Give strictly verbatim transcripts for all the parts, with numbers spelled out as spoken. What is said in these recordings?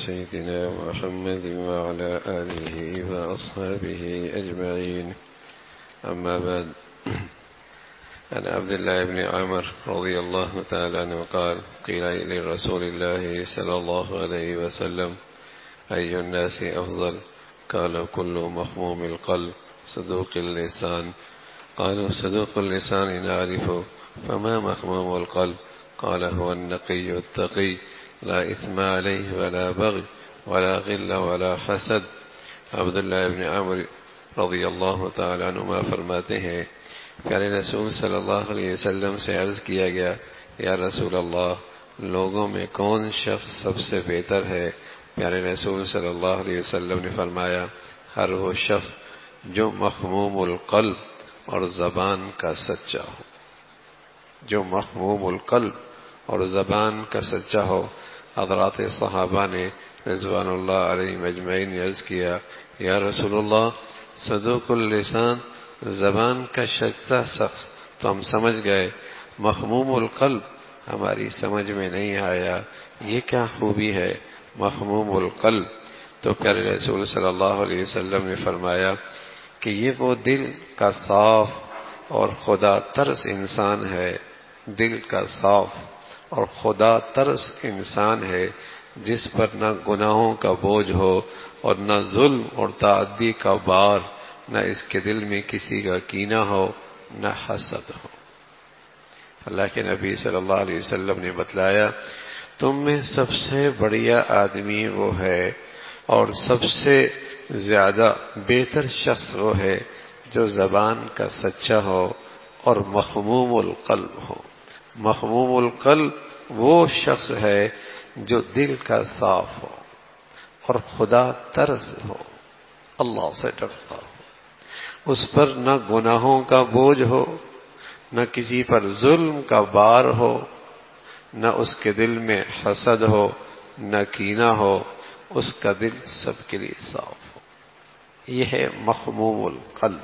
سيدنا محمد وعلى آله وأصحابه أجمعين. أما بعد، عن عبد الله بن عمر رضي الله تعالى عنه قال: قيل لرسول الله صلى الله عليه وسلم: أي الناس أفضل؟ قال: كل مخموم القلب صدوق اللسان. قالوا: صدوق اللسان نعرفه، فما مخموم القلب؟ قال: هو النقي التقي، لا إثم عليه ولا بغي ولا غل ولا حسد. عبداللہ ابن عمر رضی اللہ تعالی عنہما فرماتے ہیں، پیارے رسول صلی اللہ علیہ وسلم سے عرض کیا گیا: یا رسول اللہ، لوگوں میں کون شخص سب سے بہتر ہے؟ پیارے رسول صلی اللہ علیہ وسلم نے فرمایا: ہر وہ شخص جو مخموم القلب اور زبان کا سچا ہو، جو مخموم القلب اور زبان کا سچا ہو۔ حضرات صحابہ نے رضوان اللہ علیہم اجمعین نے عرض کیا: یا رسول اللہ، صدوق اللسان، زبان کا سچا شخص تو ہم سمجھ گئے، مخموم القلب ہماری سمجھ میں نہیں آیا، یہ کیا خوبی ہے مخموم القلب؟ تو پیارے رسول صلی اللہ علیہ وسلم نے فرمایا کہ یہ وہ دل کا صاف اور خدا ترس انسان ہے، دل کا صاف اور خدا ترس انسان ہے، جس پر نہ گناہوں کا بوجھ ہو اور نہ ظلم اور تعدی کا بار، نہ اس کے دل میں کسی کا کینہ ہو، نہ حسد ہو۔ اللہ کے نبی صلی اللہ علیہ وسلم نے بتلایا، تم میں سب سے بڑھیا آدمی وہ ہے اور سب سے زیادہ بہتر شخص وہ ہے جو زبان کا سچا ہو اور مخموم القلب ہو۔ مخموم القلب وہ شخص ہے جو دل کا صاف ہو اور خدا ترس ہو، اللہ سے ڈرتا ہو، اس پر نہ گناہوں کا بوجھ ہو، نہ کسی پر ظلم کا بار ہو، نہ اس کے دل میں حسد ہو، نہ کینہ ہو، اس کا دل سب کے لیے صاف ہو۔ یہ ہے مخموم القلب،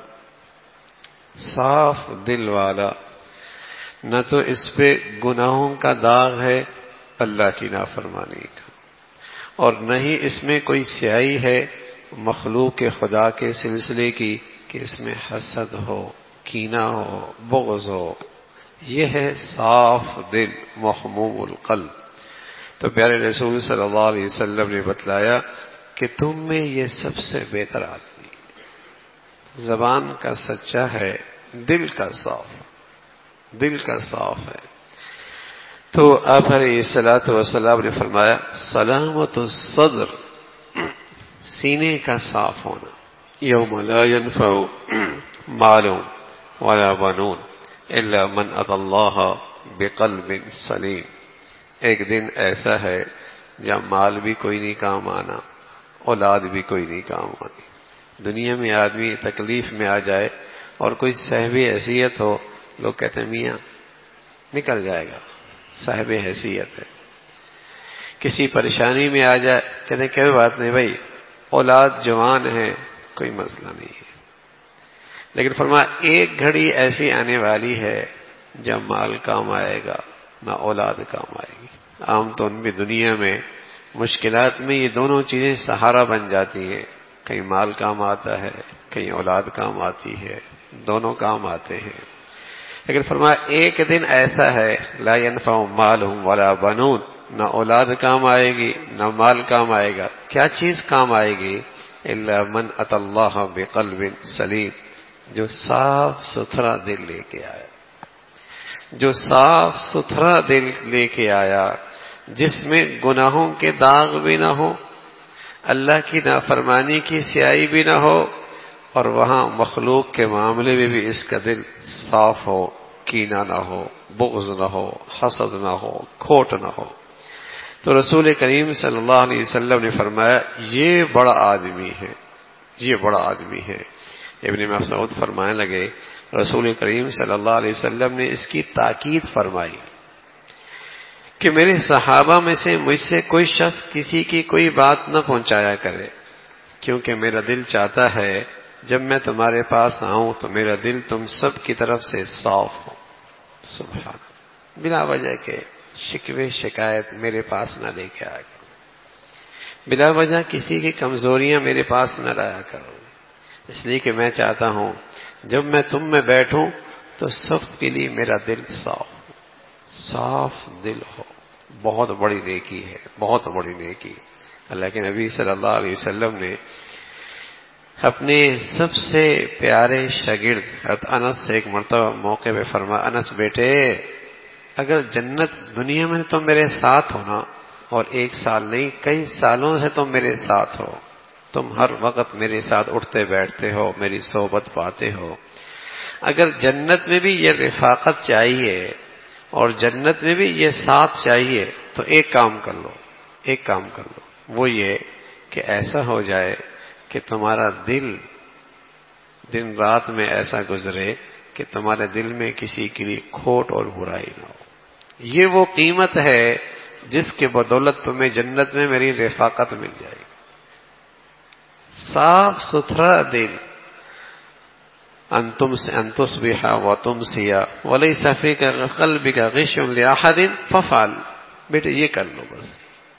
صاف دل والا، نہ تو اس پہ گناہوں کا داغ ہے اللہ کی نافرمانی کا، اور نہ ہی اس میں کوئی سیاہی ہے مخلوق خدا کے سلسلے کی کہ اس میں حسد ہو، کینہ ہو، بغض ہو۔ یہ ہے صاف دل، مخموم القلب۔ تو پیارے رسول صلی اللہ علیہ وسلم نے بتلایا کہ تم میں یہ سب سے بہتر آدمی زبان کا سچا ہے، دل کا صاف، دل کا صاف ہے۔ تو آپ علیہ الصلوۃ والسلام نے فرمایا: سلامت الصدر، سینے کا صاف ہونا، یوم لا ينفع مال ولا بنون الا من اتى اللہ بقلب سلیم۔ ایک دن ایسا ہے جب مال بھی کوئی نہیں کام آنا، اولاد بھی کوئی نہیں کام آنی۔ دنیا میں آدمی تکلیف میں آ جائے اور کوئی صاحب حیثیت ہو، لوگ کہتے ہیں میاں نکل جائے گا، صاحب حیثیت ہے۔ کسی پریشانی میں آ جائے، کہتے ہیں کوئی بات نہیں بھائی، اولاد جوان ہے، کوئی مسئلہ نہیں ہے۔ لیکن فرمایا ایک گھڑی ایسی آنے والی ہے جب مال کام آئے گا، نہ اولاد کام آئے گی۔ عام طور پہ دنیا میں مشکلات میں یہ دونوں چیزیں سہارا بن جاتی ہیں، کہیں مال کام آتا ہے، کہیں اولاد کام آتی ہے، دونوں کام آتے ہیں۔ لیکن فرمایا ایک دن ایسا ہے لا ينفع مال ولا بنون، نہ اولاد کام آئے گی نہ مال کام آئے گا۔ کیا چیز کام آئے گی؟ الا من اتى اللہ بقلب سلیم، جو صاف ستھرا دل لے کے آیا، جو صاف ستھرا دل لے کے آیا، جس میں گناہوں کے داغ بھی نہ ہو، اللہ کی نافرمانی کی سیاہی بھی نہ ہو، اور وہاں مخلوق کے معاملے میں بھی اس کا دل صاف ہو، کینہ نہ ہو، بغض نہ ہو، حسد نہ ہو، کھوٹ نہ ہو۔ تو رسول کریم صلی اللہ علیہ وسلم نے فرمایا یہ بڑا آدمی ہے، یہ بڑا آدمی ہے۔ ابن مسعود فرمانے لگے رسول کریم صلی اللہ علیہ وسلم نے اس کی تاکید فرمائی کہ میرے صحابہ میں سے مجھ سے کوئی شخص کسی کی کوئی بات نہ پہنچایا کرے، کیونکہ میرا دل چاہتا ہے جب میں تمہارے پاس آؤں تو میرا دل تم سب کی طرف سے صاف ہو۔ سبحان، بلا وجہ کے شکوے شکایت میرے پاس نہ لے کے آئے۔ بلا وجہ کسی کی کمزوریاں میرے پاس نہ لایا کرو، اس لیے کہ میں چاہتا ہوں جب میں تم میں بیٹھوں تو سب کے لیے میرا دل صاف صاف دل ہو۔ بہت بڑی نیکی ہے، بہت بڑی نیکی۔ اللہ کے نبی صلی اللہ علیہ وسلم نے اپنے سب سے پیارے شاگرد حضرت انس سے ایک مرتبہ موقع پہ فرمایا، انس بیٹے اگر جنت دنیا میں تم میرے ساتھ ہو نا، اور ایک سال نہیں کئی سالوں سے تم میرے ساتھ ہو، تم ہر وقت میرے ساتھ اٹھتے بیٹھتے ہو، میری صحبت پاتے ہو، اگر جنت میں بھی یہ رفاقت چاہیے اور جنت میں بھی یہ ساتھ چاہیے تو ایک کام کر لو، ایک کام کر لو، وہ یہ کہ ایسا ہو جائے کہ تمہارا دل دن رات میں ایسا گزرے کہ تمہارے دل میں کسی کے لیے کھوٹ اور برائی نہ ہو۔ یہ وہ قیمت ہے جس کے بدولت تمہیں جنت میں میری رفاقت مل جائے گی۔ صاف ستھرا دل، انتم سے انتصبح و تمسیا ولیس فیک قلبک غش لاحد ففعل، بیٹے یہ کر لو بس۔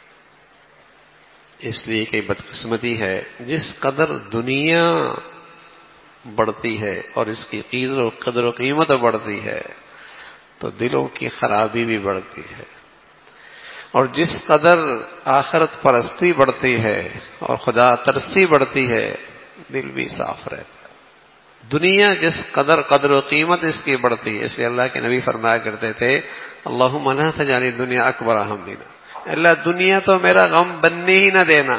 اس لیے کہ بدقسمتی ہے جس قدر دنیا بڑھتی ہے اور اس کی قدر و قدر و قیمت بڑھتی ہے تو دلوں کی خرابی بھی بڑھتی ہے، اور جس قدر آخرت پرستی بڑھتی ہے اور خدا ترسی بڑھتی ہے دل بھی صاف رہتا ہے۔ دنیا جس قدر قدر و قیمت اس کی بڑھتی ہے، اس لیے اللہ کے نبی فرمایا کرتے تھے اللہم لا تجعل الدنیا اکبر ہمنا، اللہ دنیا تو میرا غم بننے ہی نہ دینا،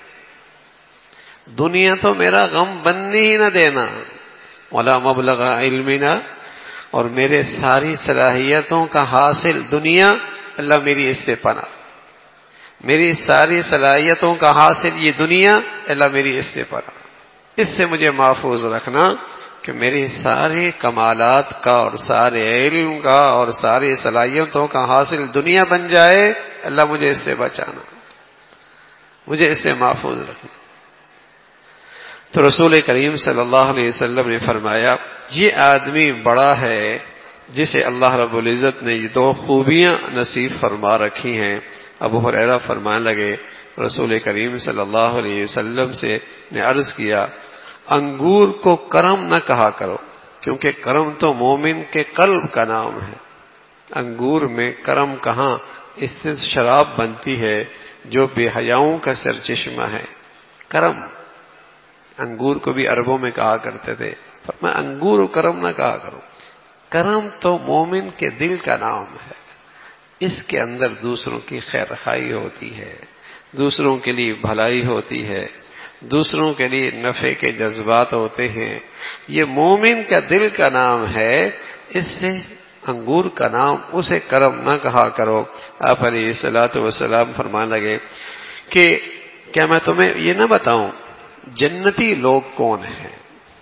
دنیا تو میرا غم بننے ہی نہ دینا، ولا مبلغ علمنا، اور میرے ساری صلاحیتوں کا حاصل دنیا، اللہ میری اس سے پناہ، میری ساری صلاحیتوں کا حاصل یہ دنیا، اللہ میری اس سے پناہ، اس سے مجھے محفوظ رکھنا کہ میری سارے کمالات کا اور سارے علم کا اور ساری صلاحیتوں کا حاصل دنیا بن جائے، اللہ مجھے اس سے بچانا، مجھے اس سے محفوظ رکھنا۔ تو رسول کریم صلی اللہ علیہ وسلم نے فرمایا یہ آدمی بڑا ہے جسے اللہ رب العزت نے یہ دو خوبیاں نصیب فرما رکھی ہیں۔ ابو ہریرہ فرمانے لگے رسول کریم صلی اللہ علیہ وسلم سے نے عرض کیا انگور کو کرم نہ کہا کرو، کیونکہ کرم تو مومن کے قلب کا نام ہے۔ انگور میں کرم کہاں، اس سے شراب بنتی ہے جو بے حیاؤں کا سرچشمہ ہے۔ کرم انگور کو بھی عربوں میں کہا کرتے تھے، فرمایا انگور و کرم نہ کہا کرو، کرم تو مومن کے دل کا نام ہے، اس کے اندر دوسروں کی خیر خواہی ہوتی ہے، دوسروں کے لیے بھلائی ہوتی ہے، دوسروں کے لیے نفع کے جذبات ہوتے ہیں، یہ مومن کا دل کا نام ہے، اس سے انگور کا نام اسے کرم نہ کہا کرو۔ آپ علیہ الصلوۃ والسلام فرمانے لگے کہ کیا میں تمہیں یہ نہ بتاؤں جنتی لوگ کون ہیں،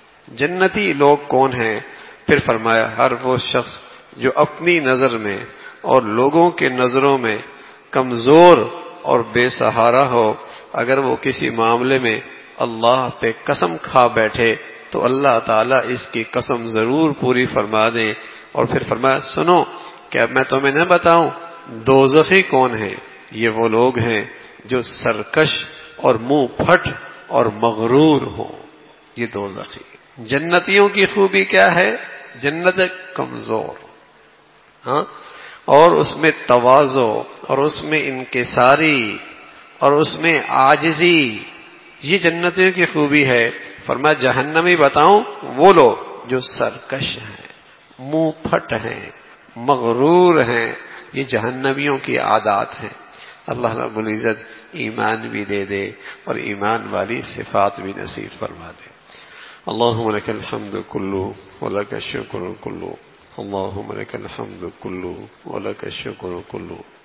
جنتی لوگ کون ہیں؟ پھر فرمایا ہر وہ شخص جو اپنی نظر میں اور لوگوں کے نظروں میں کمزور اور بے سہارا ہو، اگر وہ کسی معاملے میں اللہ پہ قسم کھا بیٹھے تو اللہ تعالیٰ اس کی قسم ضرور پوری فرما دیں۔ اور پھر فرمایا سنو کیا میں تمہیں نہ بتاؤں دوزخی کون ہیں؟ یہ وہ لوگ ہیں جو سرکش اور منہ پھٹ اور مغرور ہوں، یہ دوزخی۔ جنتیوں کی خوبی کیا ہے؟ جنت کمزور، ہاں، اور اس میں تواضع اور اس میں انکساری اور اس میں عاجزی، یہ جنتیوں کی خوبی ہے۔ فرمایا جہنمی بتاؤں وہ لوگ جو سرکش ہیں، منہ پھٹ ہیں، مغرور ہیں، یہ جہنمیوں کی عادات ہیں۔ اللہ رب العزت ایمان بھی دے دے اور ایمان والی صفات بھی نصیب فرما دے۔ اللہم لک الحمد کلہ ولک الشکر کلہ، اللہم لک الحمد کلہ ولک الشکر کلہ۔